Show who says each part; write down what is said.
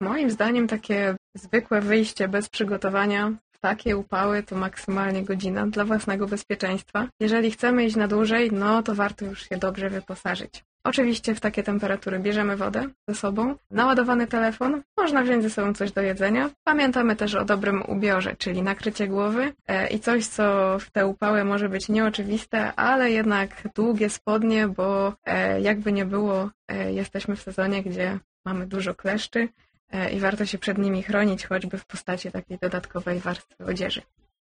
Speaker 1: Moim zdaniem takie zwykłe wyjście bez przygotowania w takie upały to maksymalnie godzina dla własnego bezpieczeństwa. Jeżeli chcemy iść na dłużej, no to warto już się dobrze wyposażyć. Oczywiście w takie temperatury bierzemy wodę ze sobą, naładowany telefon, można wziąć ze sobą coś do jedzenia. Pamiętamy też o dobrym ubiorze, czyli nakrycie głowy i coś, co w te upały może być nieoczywiste, ale jednak długie spodnie, bo jakby nie było, jesteśmy w sezonie, gdzie mamy dużo kleszczy i warto się przed nimi chronić, choćby w postaci takiej dodatkowej warstwy odzieży.